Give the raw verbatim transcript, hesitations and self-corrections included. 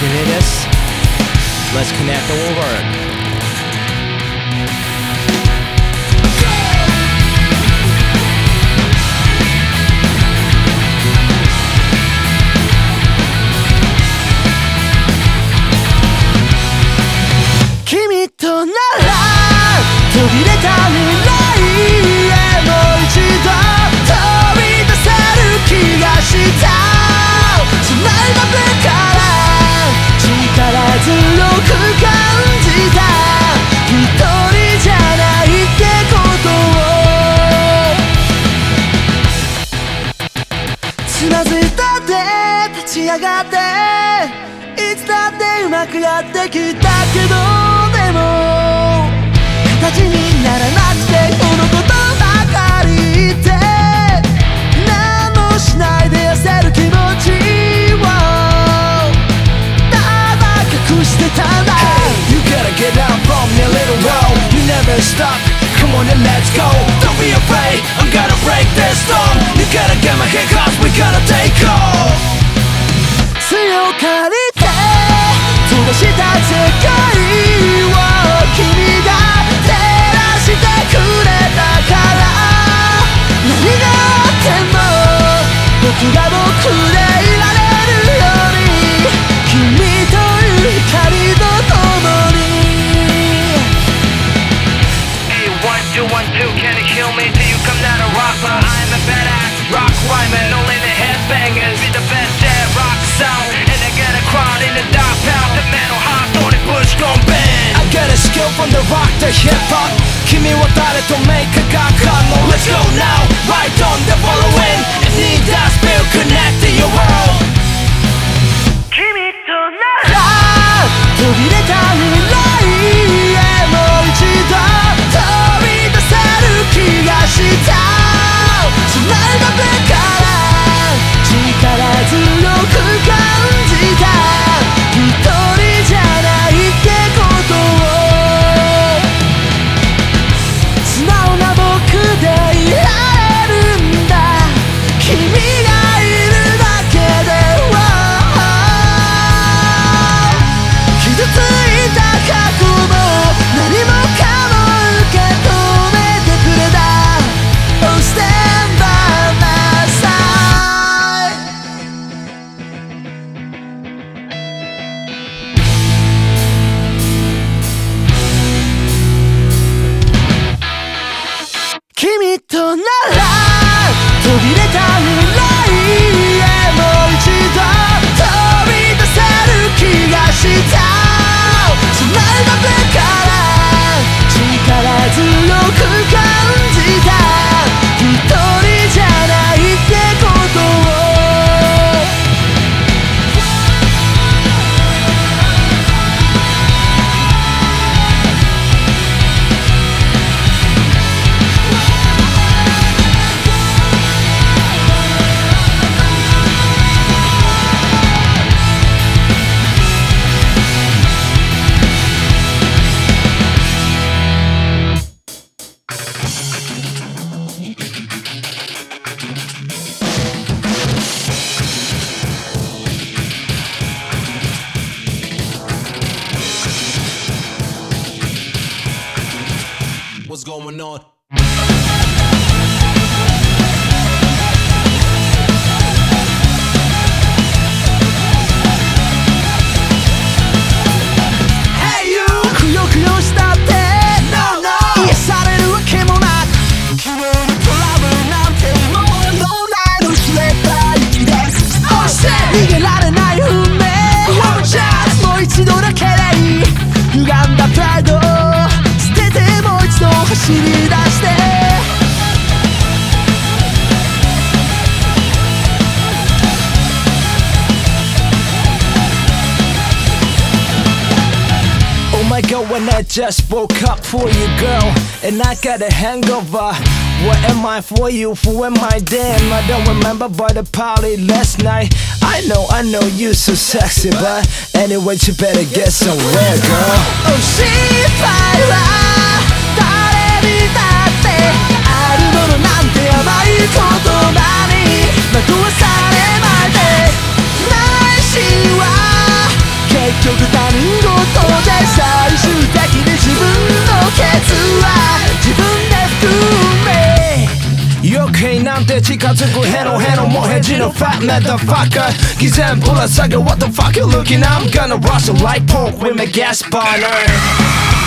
into this. Let's connect the word. 君となら途切れた未来へもう一度飛び出せる気がしたそんな今から力強く感じた一人じゃないってことをつまずいたって立ち上がっていつだってうまくやってきたけどでも形にならなくてこのことばかり言って何もしないで痩せる気持ちをただ隠してたんだ Hey, you gotta get out from your little road. You never stop, come on and let's go. Don't be afraid, I'm gonna break this storm. You gotta get my head cause we gotta take off. 強がりて飛ばした世界を君が照らしてくれたから何があっても僕が僕でいられるように君という光と共に Hey, one, two, one, two, can you kill me till you come down to rock? But I'm a badass rock rhymer, only the headbangers be the best jazz rock sound. And I get a crowd in the dark town, the metal hot, Tony Bush gon' bend. I got a skill from the rock to hip hop. 君は誰とメイクが可能 Let's go now, right on the following. It needs us, we'll connect to your world. 君となら途切れた未来へもう一度飛び出せる気がしたそんな今から力強く感じた一人じゃないってことを素直な僕でいられるんだ君がいるだけで傷ついた過去も何もかも受け止めてくれた Oh stand by my side 君となら途切れた未来へもう一度飛び出せる気がしたそんな今から力強く感じた一人じゃないってことを What's going on? Hey you くよくよしたって No no 癒されるわけもなく昨日のトラブルなんてもう脳内の知れた息ですそして逃げられない運命 One chance もう一度だけでいい歪んだプライドを捨ててもう一度走り出して Oh my god, when I just woke up for you, girl, and I got a hangover. What am I for you? Who am I damn? I don't remember but the party last night. I know, I know you so sexy, but anyway, you better get somewhere, girl. Oh, 心配は誰にだってあるものなんて甘い言葉に惑わされまで内心はつくヘロヘロもヘジの fat motherfucker 偽善ぶら下げ What the fuck you looking I'm gonna rustle like pork with my gas burner